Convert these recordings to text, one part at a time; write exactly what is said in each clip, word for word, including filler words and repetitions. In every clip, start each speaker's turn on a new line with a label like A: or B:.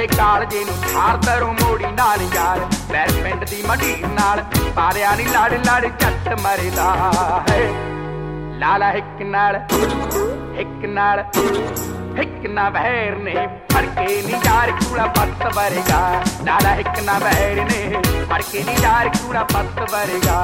A: ਤੇਰੇ ਕਾਲਜੇ ਨੂੰ ਠਾਰ ਦਰੋਂ ਮੋੜੀ ਨਾਲ ਯਾਰ ਬੈਰ ਪਿੰਡ ਦੀ ਮਢੀਰ ਨਾਲ ਪਾਲਿਆ ਨੀ ਲੜ ਲੜ ਝੱਟ ਮਰਦਾ ਹੈ ਲਾਲਾ ਹਿੱਕ ਨਾਲ ਹਿੱਕ ਨਾਲ ਹਿੱਕ ਨਾ ਬਹਿਰ ਨੇ ਫੜ ਕੇ ਨੀ ਯਾਰ ਕੂੜਾ ਪੱਤ ਵਰਗਾ ਲਾਲਾ ਹਿੱਕ ਨਾ ਬਹਿਰ ਨੇ ਫੜ ਕੇ ਨੀ ਯਾਰ ਕੂੜਾ ਪੱਤ ਵਰਗਾ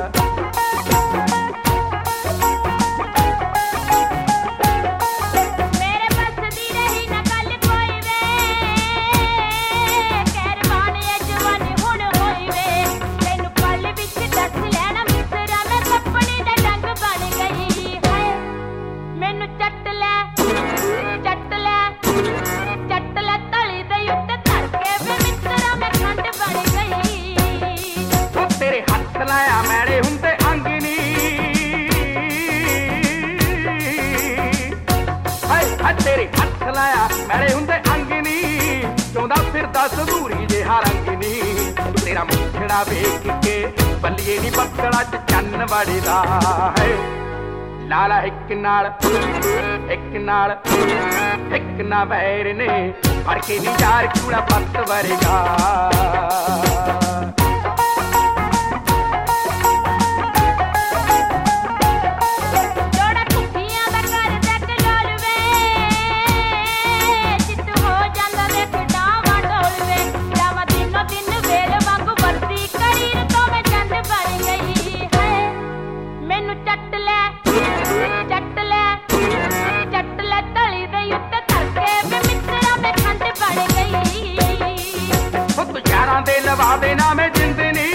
A: ਲਾਇਆ ਮੈਲੇ ਹੁੰਦੇ ਅੰਗ ਨੀ ਹਾਏ ਹਾ ਤੇਰੇ ਹੱਥ ਲਾਇਆ ਮੈਲੇ ਹੁੰਦੇ ਅੰਗ ਨੀ ਚਾਹੁੰਦਾ ਫਿਰਦਾ ਸਦੂਰੀ ਜਿਹਾ ਰੰਗ ਨੀ ਤੇਰਾ ਮੁਖੜਾ ਵੇਖ ਕੇ ਬੱਲੀਏ ਨੀ ਬੱਕੜਾ ਚ ਚੰਨ ਵੜਦਾ ਹੈ ਲਾਲਾ ਹਿੱਕ ਨਾਲ ਹਿੱਕ ਨਾਲ ਹਿੱਕ ਨਾ ਬੈਰ ਨੇ ਫੜ ਕੇ ਨੀ ਯਾਰ ਕੂੜਾ ਪੱਤ ਵਰਗਾ ਦੇ ਲਵਾ ਦੇ ਨਾ ਮੈਂ ਜਿੰਦਨੀ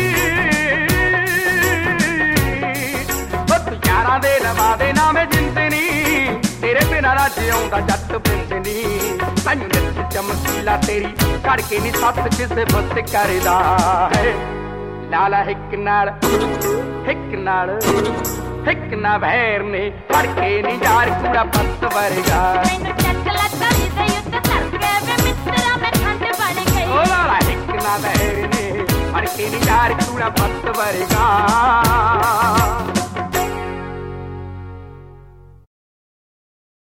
A: ਤੂੰ ਯਾਰਾਂ ਦੇ ਲਵਾ ਦੇ ਨਾ ਮੈਂ ਜਿੰਦਨੀ ਤੇਰੇ ਬਿਨਾਂ ਰਾਜ ਆਉਂਦਾ ਜੱਟ ਬਿੰਦਨੀ ਤੈਨੂੰ ਨਿੱਤ ਚਮਕੀਲਾ ਤੇਰੀ ਘੜ ਕੇ ਨੀ ਸੱਤ ਕਿਸੇ ਬਸ ਕਰਦਾ ਹੈ ਲਾਲਾ ਹਿੱਕ ਨਾਲ ਹਿੱਕ ਨਾਲ ਹਿੱਕ ਨਾ ਬਹਿਰ ਨੇ ਫੜ ਕੇ ਨੀ ਯਾਰ ਕੂੜਾ ਪੱਤ ਵਰਗਾ ਮੈਨੂੰ ਚੱਕ ਲੱਤਾਂ ਦੇ ਉੱਤੇ ਧਰ ਕੇ ਵੇ ਮਿੱਤਰਾ ਮੈਂ ਠੰਡ ਬਣ ਗਈ ਓ ਲਾਲਾ ਹਿੱਕ ਨਾ ਬਹਿਰ ਨੇ ਫੜ ਕੇ ਨੀ ਯਾਰ ਕੂੜਾ ਪੱਤ ਵਰਗਾ